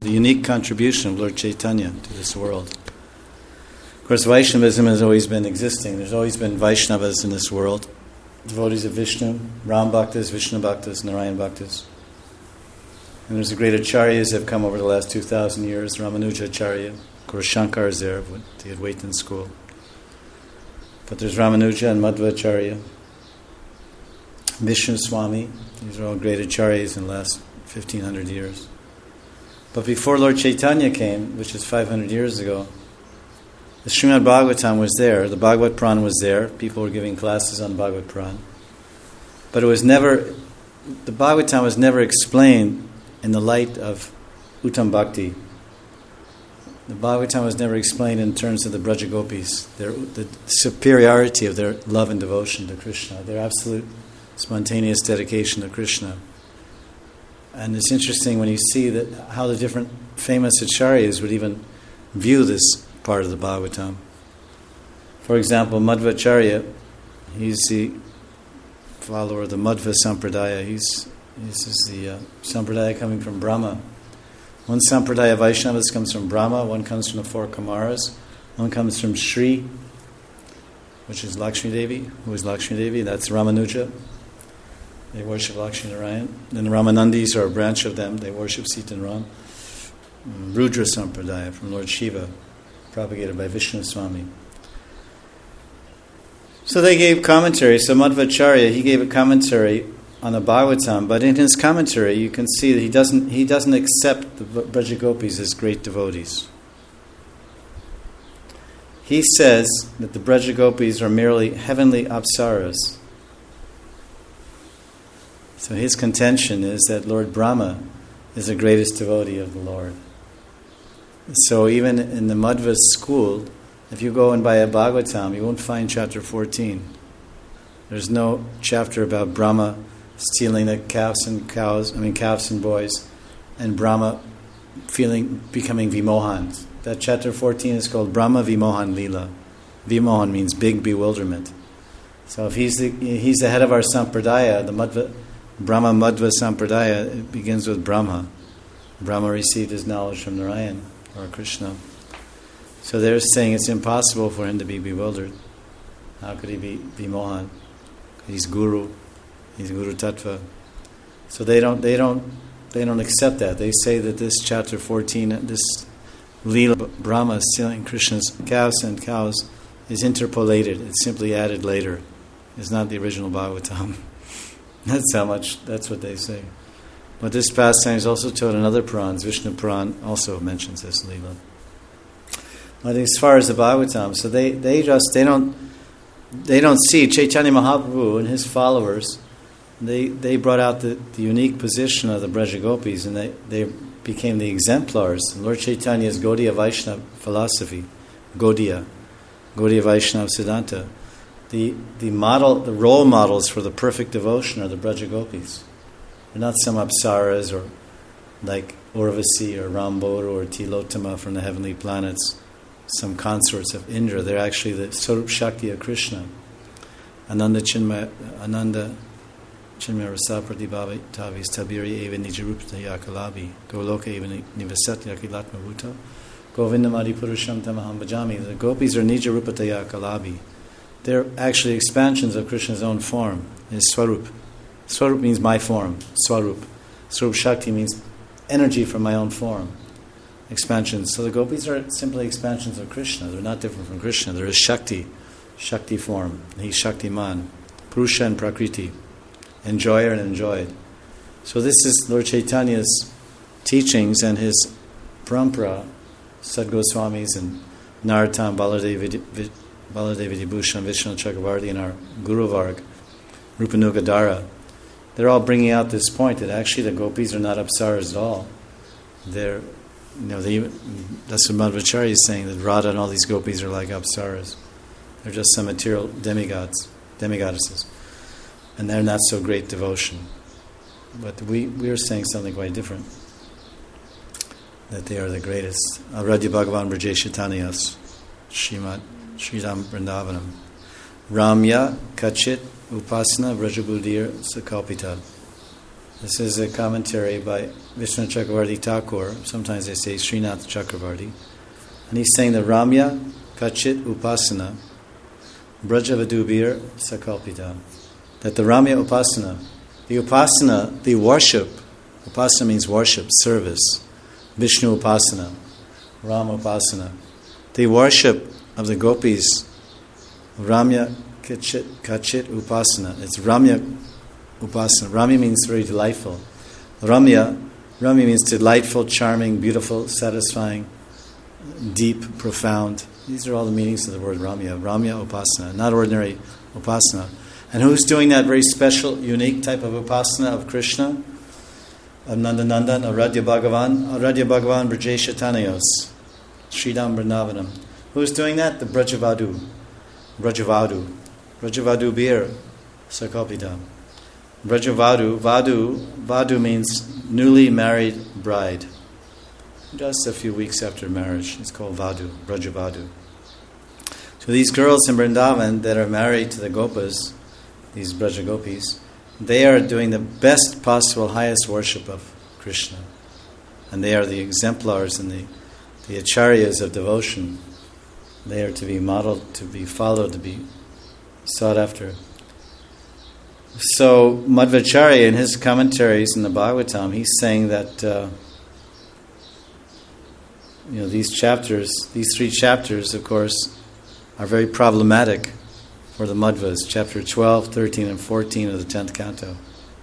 The unique contribution of Lord Chaitanya to this world. Of course, Vaishnavism has always been existing. There's always been Vaishnavas in this world. Devotees of Vishnu, Ram Bhaktas, Vishnu Bhaktas, Narayan Bhaktas. And there's the great acharyas that have come over the last 2,000 years. Ramanuja Acharya, of course Shankar is there, with the Advaitin school. But there's Ramanuja and Madhva Acharya. Vishnu Swami, these are all great acharyas in the last 1,500 years. But before Lord Chaitanya came, which is 500 years ago, the Srimad Bhagavatam was there, the Bhagavad Puran was there, people were giving classes on Bhagavad Puran. But the Bhagavatam was never explained in the light of Uttam Bhakti. The Bhagavatam was never explained in terms of the Braja Gopis, the superiority of their love and devotion to Krishna, their absolute spontaneous dedication to Krishna. And it's interesting when you see that how the different famous acharyas would even view this part of the Bhagavatam. For example, Madhva Acharya, he's the follower of the Madhva Sampradaya. This is the Sampradaya coming from Brahma. One Sampradaya Vaishnavas comes from Brahma, one comes from the four Kumaras, one comes from Shri, which is Lakshmi Devi, who is Lakshmi Devi, that's Ramanuja. They worship Lakshmi Narayan. And the Ramanandis are a branch of them, they worship Sita and Ram. Rudra Sampradaya from Lord Shiva, propagated by Vishnu Swami. So they gave commentary. So Madhvacharya, he gave a commentary on the Bhagavatam, but in his commentary you can see that he doesn't accept the Braja Gopis as great devotees. He says that the Braja Gopis are merely heavenly apsaras. So his contention is that Lord Brahma is the greatest devotee of the Lord. So even in the Madhva school, if you go and buy a Bhagavatam, you won't find chapter 14. There's no chapter about Brahma stealing the calves and boys, and Brahma becoming Vimohan. That chapter 14 is called Brahma Vimohan Leela. Vimohan means big bewilderment. So if he's the head of our Sampradaya, the Brahma Madhva Sampradaya, it begins with Brahma. Brahma received his knowledge from Narayan or Krishna. So they're saying it's impossible for him to be bewildered. How could he be Vimohan? He's Guru. He's Guru Tattva. So they don't accept that. They say that this chapter 14, this Leela Brahma stealing Krishna's calves and cows, is interpolated. It's simply added later. It's not the original Bhagavatam. That's what they say. But this pastime is also taught in other Purans. Vishnu Puran also mentions this Leela. But as far as the Bhagavatam, so they don't see Chaitanya Mahaprabhu and his followers. They brought out the unique position of the Braja Gopis, and they became the exemplars. Lord Chaitanya's Gaudiya Vaishnava philosophy, Gaudiya Vaishnava Siddhanta. The role models for the perfect devotion are the Braja Gopis. They're not some apsaras or like Urvasi or Rambodha or Tilotama from the heavenly planets, some consorts of Indra. They're actually the Swarup Shakti of Krishna. Ananda Chinmaya Rasa Pratibhavi Tavis Tabiri Eva Nijarupta Yakalabi Goloka Eva Nivasat Yakilatma Bhuta Govindamadi Purusham Tamaham Bhajami. The gopis are Nijarupata Yakalabi. They're actually expansions of Krishna's own form, his Swarup. Swarup means my form, Swarup. Swarup Shakti means energy from my own form. Expansions. So the gopis are simply expansions of Krishna. They're not different from Krishna. They're his Shakti form. He's Shaktiman. Purusha and Prakriti. Enjoyer and enjoyed. So this is Lord Chaitanya's teachings and his parampara, Sad Goswamis and Narottam, Baladevi Vibhushan, Vishnu Chakravarti, and our Guru Varg, Rupanuga Dara. They're all bringing out this point that actually the gopis are not apsaras at all. That's what Madhvacharya is saying, that Radha and all these gopis are like apsaras. They're just some material demigoddesses. And they're not so great devotion. But we are saying something quite different. That they are the greatest. Aradhya Bhagavan Brajeshitanyas Sriram Vrindavanam Ramya Kachit Upasana Vrajabudir Sakalpita. This is a commentary by Vishnu Chakravarti Thakur. Sometimes they say Srinath Chakravarti. And he's saying the Ramya Kachit Upasana Brajavadubir Sakalpita. That the Ramya Upasana, the worship, Upasana means worship, service. Vishnu Upasana, Rama Upasana. The worship of the gopis, Ramya Kachit Upasana. It's Ramya Upasana. Ramya means very delightful. Ramya means delightful, charming, beautiful, satisfying, deep, profound. These are all the meanings of the word Ramya. Ramya Upasana, not ordinary Upasana. And who's doing that very special, unique type of Upasana of Krishna? Of Nandanandan, Aradhya Bhagavan, Brajesha Tanayos, Sridham Vrindavanam. Who's doing that? The Brajavadu Bir, Sakalpita. Vadu means newly married bride. Just a few weeks after marriage. It's called Vadu, Brajavadu. So these girls in Vrindavan that are married to the Gopas, these Brajagopis, they are doing the best possible, highest worship of Krishna. And they are the exemplars and the acharyas of devotion. They are to be modeled, to be followed, to be sought after. So Madhvacharya, in his commentaries in the Bhagavatam, he's saying that these three chapters, of course, are very problematic for the Madhvas. Chapter 12, 13, and 14 of the 10th canto.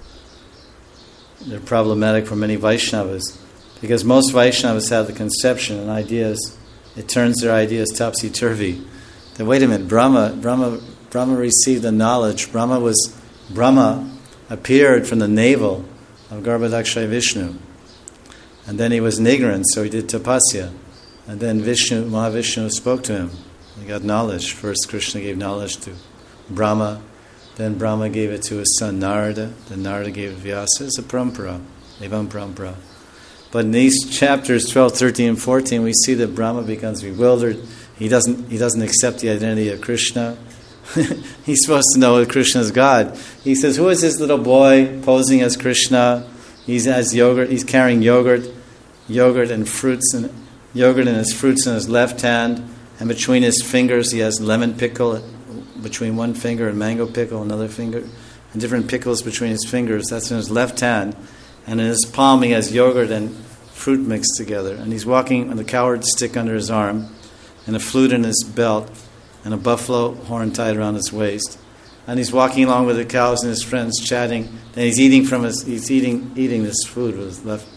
They're problematic for many Vaishnavas because most Vaishnavas have the conception and ideas. It turns their ideas topsy-turvy. Then wait a minute, Brahma received the knowledge. Brahma appeared from the navel of Garbhodakshaya Vishnu. And then he was in ignorance, so he did tapasya. And then Mahavishnu spoke to him. He got knowledge. First Krishna gave knowledge to Brahma. Then Brahma gave it to his son Narada. Then Narada gave it to Vyasa. It's a parampara. Evam parampara. But in these chapters 12, 13, and 14, we see that Brahma becomes bewildered. He doesn't accept the identity of Krishna. He's supposed to know that Krishna is God. He says, "Who is this little boy posing as Krishna? He has yogurt. He's carrying yogurt and fruits, and yogurt and his fruits in his left hand, and between his fingers he has lemon pickle between one finger and mango pickle another finger, and different pickles between his fingers. That's in his left hand, and in his palm he has yogurt and fruit mixed together. And he's walking with a coward stick under his arm, and a flute in his belt, and a buffalo horn tied around his waist. And he's walking along with the cows and his friends, chatting. And he's eating this food with his left,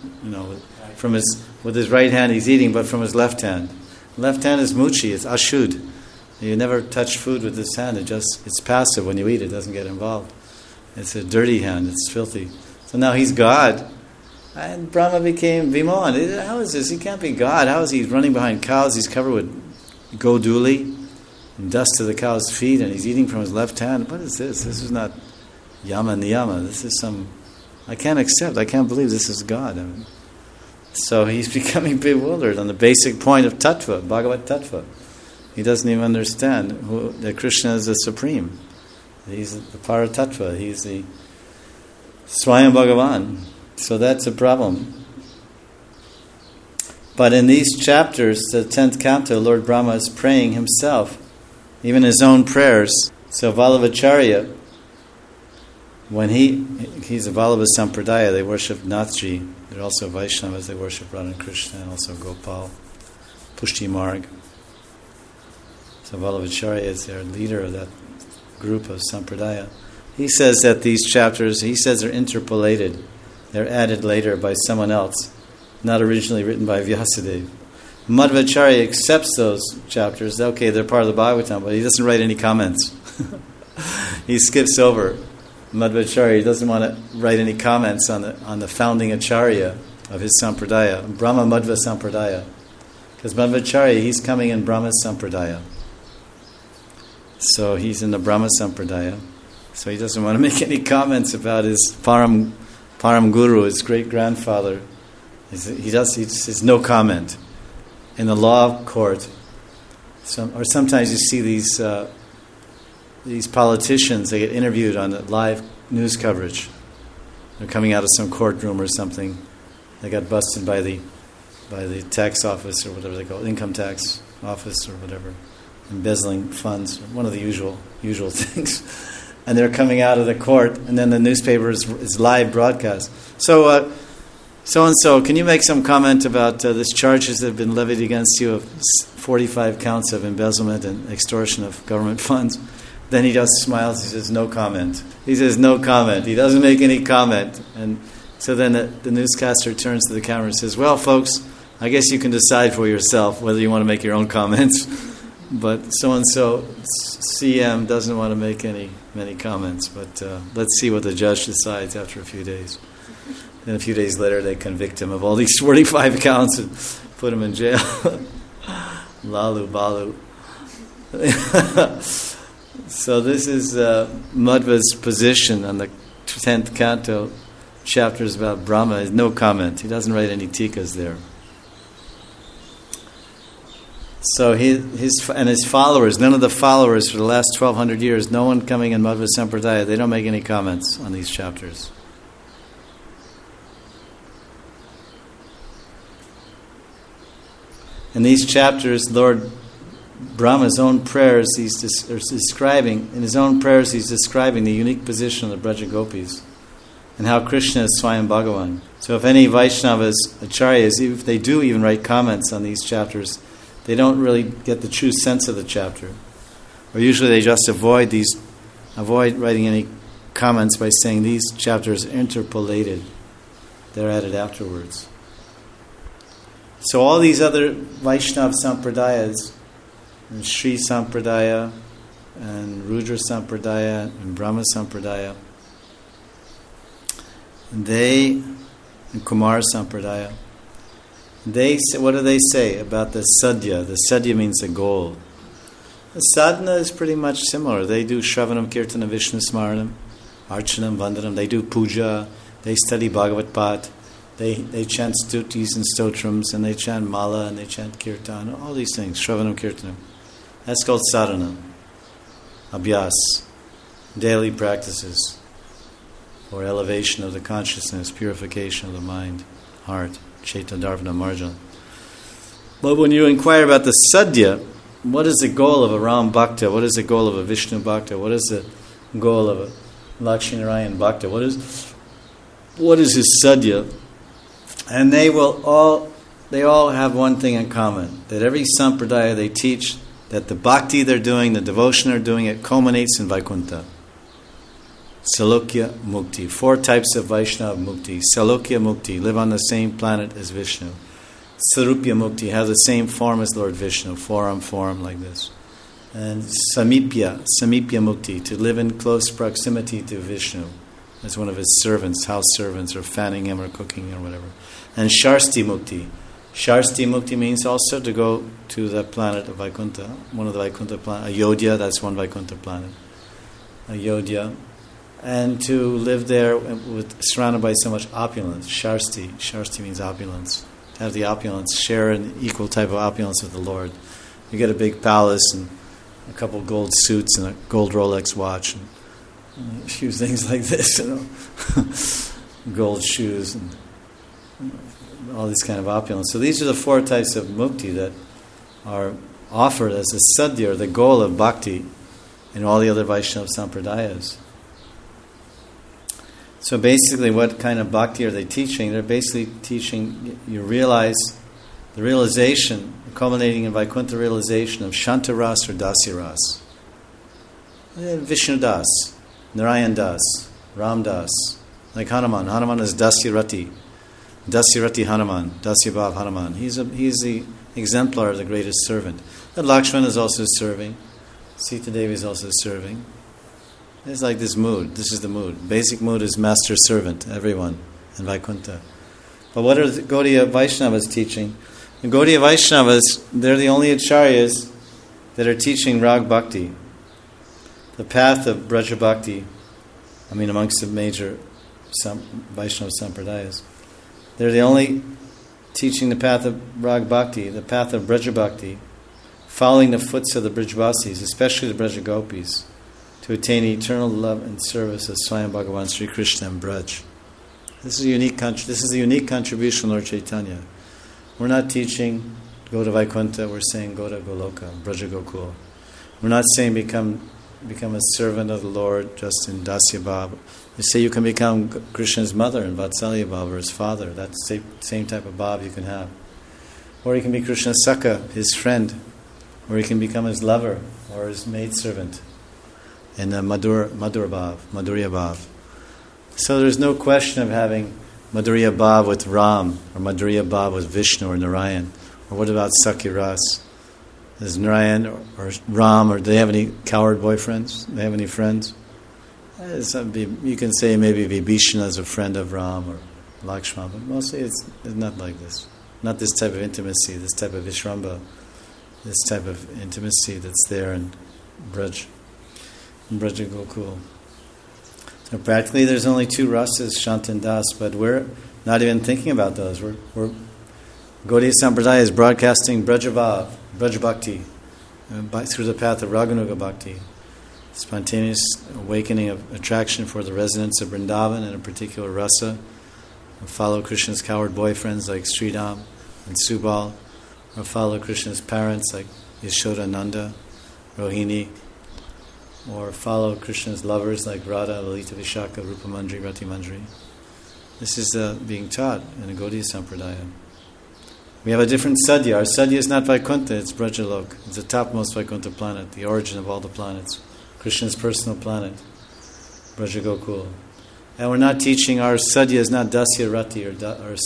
with his right hand he's eating, but from his left hand. Left hand is muchi, it's ashud. You never touch food with this hand. It's passive when you eat. It doesn't get involved. It's a dirty hand. It's filthy. So now he's God, and Brahma became Viman. How is this? He can't be God. How is he running behind cows? He's covered with goduli and dust to the cow's feet, and he's eating from his left hand. What is this? This is not yama niyama. This is I can't believe this is God. So he's becoming bewildered on the basic point of tattva, Bhagavad tattva. He doesn't even understand that Krishna is the supreme. He's the Paratattva. He's the Swayam Bhagavan. So that's a problem. But in these chapters, the 10th canto, Lord Brahma is praying himself, even his own prayers. So Vallabhacharya, when he's a Vallabha Sampradaya, they worship Nathji. They're also Vaishnavas, they worship Radha Krishna and also Gopal, Pushti Marg. So Vallabhacharya is their leader of that group of Sampradaya. He says that these chapters, they're interpolated. They're added later by someone else, not originally written by Vyasadeva. Madhvacharya accepts those chapters. Okay, they're part of the Bhagavatam, but he doesn't write any comments. He skips over Madhvacharya. He doesn't want to write any comments on the founding acharya of his Sampradaya, Brahma Madhva Sampradaya. Because Madhvacharya, he's coming in Brahma Sampradaya. So he's in the Brahma Sampradaya. So he doesn't want to make any comments about his Param Guru, his great-grandfather. He says no comment. In the law court, or sometimes you see these politicians, they get interviewed on the live news coverage. They're coming out of some courtroom or something. They got busted by the tax office or whatever they call it, income tax office or whatever, embezzling funds, one of the usual things. And they're coming out of the court, and then the newspaper is live broadcast. So, so-and-so, can you make some comment about these charges that have been levied against you of 45 counts of embezzlement and extortion of government funds? Then he just smiles, he says, no comment. He says, no comment. He doesn't make any comment. And so then the newscaster turns to the camera and says, well, folks, I guess you can decide for yourself whether you want to make your own comments. But so-and-so CM doesn't want to make many comments. But let's see what the judge decides after a few days. Then a few days later, they convict him of all these 45 counts and put him in jail. Lalu Balu. So this is Madhva's position on the 10th canto, chapters about Brahma. No comment. He doesn't write any tikas there. So his followers, none of the followers for the last 1,200 years, no one coming in Madhva Sampradaya, they don't make any comments on these chapters. In these chapters, Lord Brahma's own prayers, he's describing the unique position of the Braja Gopis and how Krishna is Swayam Bhagavan. So if any Vaishnavas, Acharyas, if they do even write comments on these chapters, they don't really get the true sense of the chapter. Or usually they just avoid writing any comments by saying these chapters are interpolated. They're added afterwards. So all these other Vaishnava Sampradayas, and Sri Sampradaya, and Rudra Sampradaya, and Brahma Sampradaya, and Kumar Sampradaya, what do they say about the sadhya? The sadhya means the goal. The sadhana is pretty much similar. They do Shravanam, Kirtanam, Vishnu Smaranam, Archanam, Vandanam. They do puja. They study Bhagavad Path. They chant stutis and stotrams, and they chant mala, and they chant kirtan, all these things, Shravanam, Kirtanam. That's called sadhana, abhyas, daily practices for elevation of the consciousness, purification of the mind, heart, Chaitanya Dharvana Marjana. But when you inquire about the sadhya, what is the goal of a Ram Bhakta? What is the goal of a Vishnu Bhakta? What is the goal of a Lakshminarayan Bhakta? What is his sadhya? And they all have one thing in common, that every sampradaya they teach that the bhakti they're doing, the devotion they're doing, it culminates in Vaikuntha. Salokya Mukti. 4 types of Vaishnava Mukti. Salokya Mukti, live on the same planet as Vishnu. Sarupya Mukti, have the same form as Lord Vishnu, form like this. And Samipya Mukti, to live in close proximity to Vishnu as one of his servants, house servants, or fanning him or cooking or whatever. And Sharsti Mukti. Sharsti Mukti means also to go to the planet of Vaikuntha, one of the Vaikuntha planets. Ayodhya, that's one Vaikuntha planet. Ayodhya. And to live there surrounded by so much opulence. Sharsti means opulence. To have the opulence, share an equal type of opulence with the Lord. You get a big palace and a couple gold suits and a gold Rolex watch and a few things like this, gold shoes and all this kind of opulence. So these are the 4 types of mukti that are offered as a sadhya, or the goal of bhakti, in all the other Vaishnava Sampradayas. So basically, what kind of bhakti are they teaching? They're basically teaching, you realize, the realization, culminating in Vaikuntha realization of Shantaras or Dasiras. Vishnu Das, Narayan Das, Ram Das, like Hanuman. Hanuman is Dasyarati Hanuman, Dasyabhav Hanuman. He's the exemplar of the greatest servant. And Lakshmana is also serving. Sita Devi is also serving. It's like this mood. This is the mood. Basic mood is master servant, everyone in Vaikuntha. But what are the Gaudiya Vaishnavas teaching? The Gaudiya Vaishnavas, they're the only acharyas that are teaching Rag Bhakti, the path of Braja Bhakti, amongst the major Vaishnava Sampradayas. They're the only teaching the path of Rag Bhakti, the path of Braja Bhakti, following the footsteps of the Brijvasis, especially the Braja Gopis, to attain eternal love and service of Swayam Bhagavan Sri Krishna and Braj. This is a unique contribution, Lord Chaitanya. We're not teaching go to Vaikuntha. We're saying go to Goloka, Braja Gokul. We're not saying become a servant of the Lord just in Dasya Bhav. You say you can become Krishna's mother in Vatsalya Bhav, or his father. That's the same type of Bhav you can have. Or you can be Krishna's Sakha, his friend. Or you can become his lover or his maidservant in the Madhurya Bhav. So there's no question of having Madhurya Bhav with Ram or Madhurya Bhav with Vishnu or Narayan. Or what about Sakhi Ras? Does Narayan or Ram, or do they have any coward boyfriends? Do they have any friends? You can say maybe Vibhishana is a friend of Ram or Lakshmana, but mostly it's not like this. Not this type of intimacy, this type of Vishramba, this type of intimacy that's there in Braja Gokul. So practically there's only two rasas, Shanta and Das, but we're not even thinking about those. We're Gaudiya Sampradaya is broadcasting Braja Bhav, Braja Bhakti, through the path of Raganuga Bhakti. Spontaneous awakening of attraction for the residents of Vrindavan and a particular rasa. Or follow Krishna's coward boyfriends like Sridham and Subal. Or follow Krishna's parents like Yashoda, Nanda, Rohini. Or follow Krishna's lovers like Radha, Lalita, Vishaka, Rupa Mandri, Rati Mandri. This is being taught in a Gaudiya Sampradaya. We have a different sadhya. Our sadhya is not Vaikuntha, it's Brajalok. It's the topmost Vaikuntha planet, the origin of all the planets. Krishna's personal planet, Braja Gokul. And we're not teaching, our sadhya is not Dasya Rati or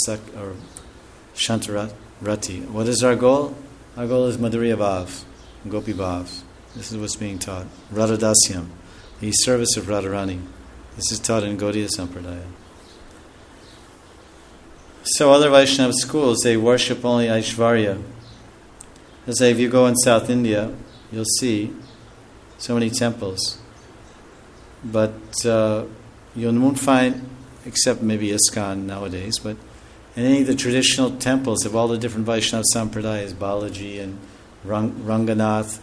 Shanta Rati. What is our goal? Our goal is Madhurya Bhav, Gopi Bhav. This is what's being taught. Radha Dasyam, the service of Radharani. This is taught in Gaudiya Sampradaya. So other Vaishnava schools, they worship only Aishvarya. As if you go in South India, you'll see so many temples. But you won't find, except maybe ISKCON nowadays, but in any of the traditional temples of all the different Vaishnava Sampradayas, Balaji and Ranganath,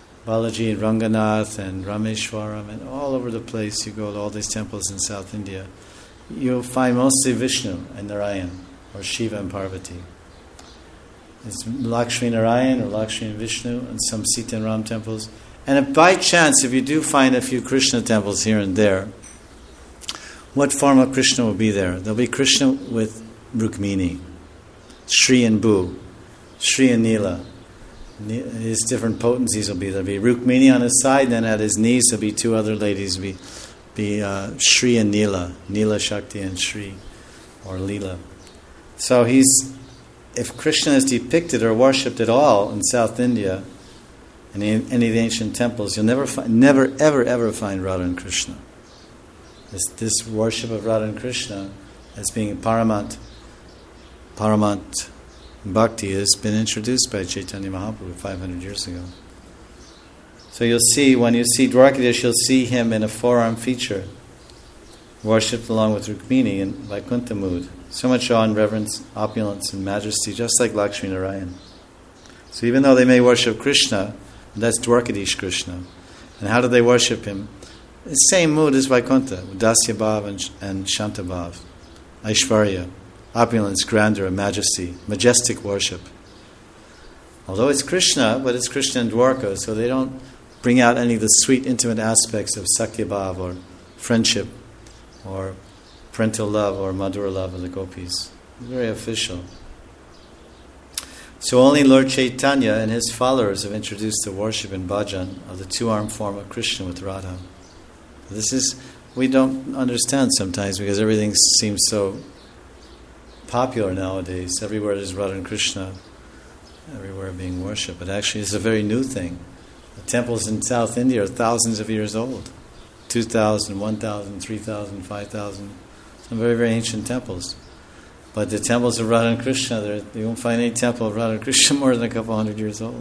and Rameshwaram, and all over the place, you go to all these temples in South India, you'll find mostly Vishnu and Narayan, or Shiva and Parvati. It's Lakshmi Narayan or Lakshmi and Vishnu, and some Sita and Ram temples. And if by chance, if you do find a few Krishna temples here and there, what form of Krishna will be there? There'll be Krishna with Rukmini, Shri and Bhu, Shri and Nila. His different potencies will be there. There'll be Rukmini on his side, then at his knees there'll be two other ladies, be Shri and Nila, Nila Shakti and Shri, or Leela. So if Krishna is depicted or worshipped at all in South India, in any of the ancient temples, you'll never ever find Radha and Krishna. This worship of Radha and Krishna as being Paramant Bhakti has been introduced by Chaitanya Mahaprabhu 500 years ago. So you'll see, when you see Dwarkadish, you'll see him in a forearm feature, worshipped along with Rukmini in Vaikuntha mood. So much awe and reverence, opulence and majesty, just like Lakshmi Narayan. So even though they may worship Krishna, that's Dwarkadish Krishna. And how do they worship him? The same mood as Vaikuntha, with Dasya Bhav and Shanta Bhav, Aishvarya, opulence, grandeur, and majesty, majestic worship. Although it's Krishna, but it's Krishna and Dwarka, so they don't bring out any of the sweet, intimate aspects of Sakya Bhav or friendship or parental love or Madhura love of the gopis. It's very official. So only Lord Chaitanya and his followers have introduced the worship and bhajan of the two-armed form of Krishna with Radha. We don't understand sometimes because everything seems so popular nowadays. Everywhere there's Radha and Krishna, everywhere being worshipped. But actually it's a very new thing. The temples in South India are thousands of years old. 2,000, 1,000, 3,000, 5,000. Some very, very ancient temples. But the temples of Radha and Krishna, you won't find any temple of Radha and Krishna more than a couple hundred years old.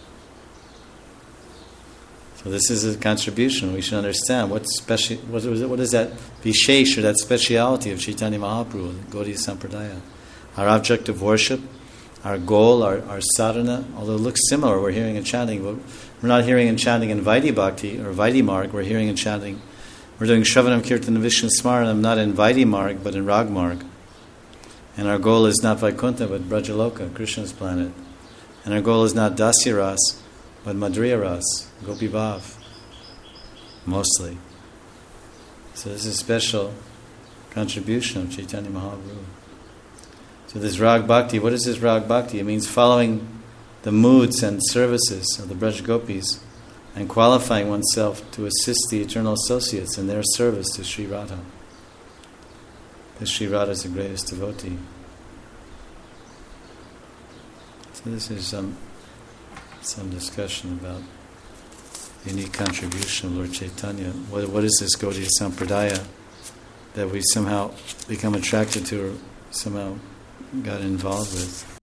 So this is a contribution. We should understand what is that vishesh, or that speciality of Chaitanya Mahaprabhu, Gaudiya Sampradaya. Our object of worship, our goal, our sadhana, although it looks similar, we're hearing and chanting, but we're not hearing and chanting in Vaidhi Bhakti or Vaidhi Marg, we're hearing and chanting We're doing Shravanam Kirtanam Vishnu Smaranam not in Vaidhi Marg but in Rag Marg. And our goal is not Vaikuntha but Brajaloka, Krishna's planet. And our goal is not Dasya Ras but Madhurya Ras, Gopi Bhav, mostly. So this is a special contribution of Chaitanya Mahaprabhu. So this Rag Bhakti, what is this Rag Bhakti? It means following the moods and services of the Braj Gopis and qualifying oneself to assist the eternal associates in their service to Sri Radha. This Sri Radha is the greatest devotee. So this is some discussion about the unique contribution of Lord Chaitanya. What is this Gaudiya Sampradaya that we somehow become attracted to or somehow got involved with?